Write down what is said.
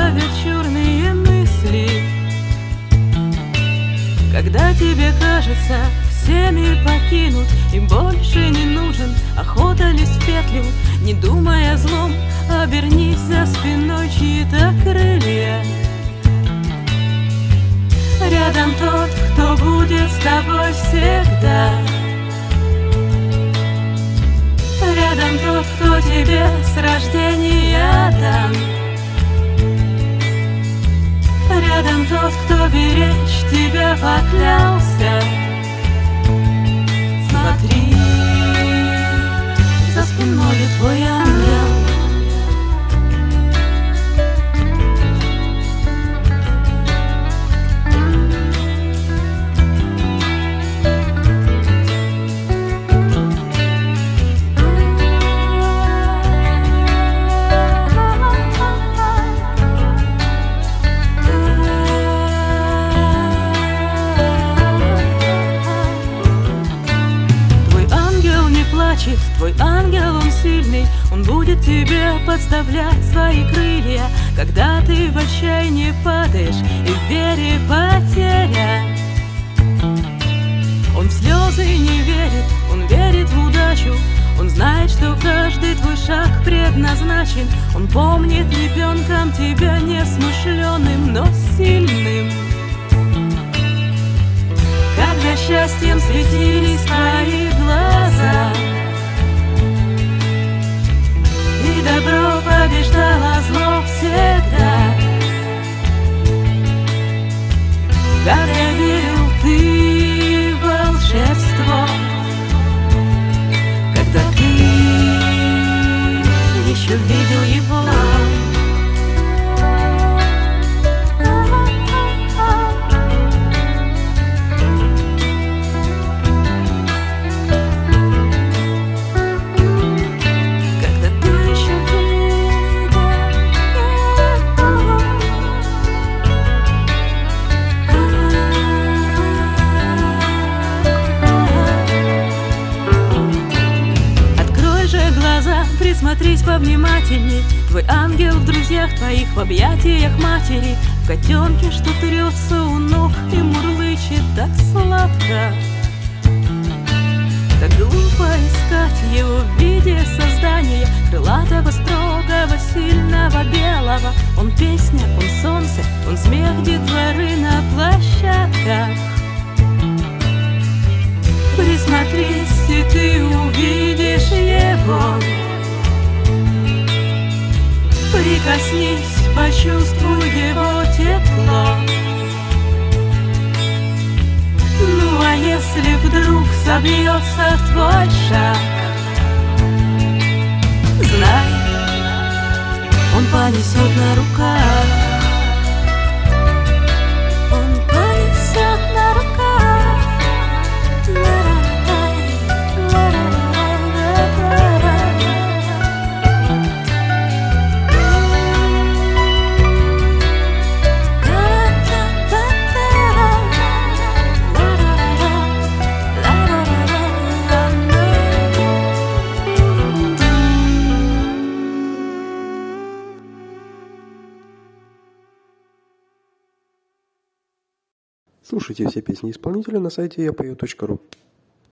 ловят черные мысли, когда тебе кажется, всеми покинут и больше не нужен. Охота лезть в петлю, не думая о злом, обернись, за спиной чьи-то крылья. Рядом тот, кто будет с тобой всегда. Рядом тот, кто тебе с рождения дан. Рядом тот, кто беречь тебя поклялся. Смотри, за спиной твой ангел. Твой ангел, он сильный, он будет тебе подставлять свои крылья, когда ты в отчаянии падаешь и в вере потеря. Он в слезы не верит, он верит в удачу, он знает, что каждый твой шаг предназначен. Он помнит ребенком тебя несмышленым, но сильным. Когда счастьем светились твои глаза, и добро побеждало зло всегда. Как я верил ты в волшебство, когда ты еще видел его. Присмотрись повнимательней, твой ангел в друзьях твоих, в объятиях матери, в котенке, что трется у ног и мурлычет так сладко. Так глупо искать его в виде создания крылатого, строгого, сильного, белого. Он песня, он солнце, он смех детворы на площадках. Присмотрись, и ты увидишь его. Прикоснись, почувствуй его тепло. Ну а если вдруг собьется твой шаг, знай, он понесет на руках. Он понесет на руках. Слушайте все песни исполнителя на сайте yapою.ru.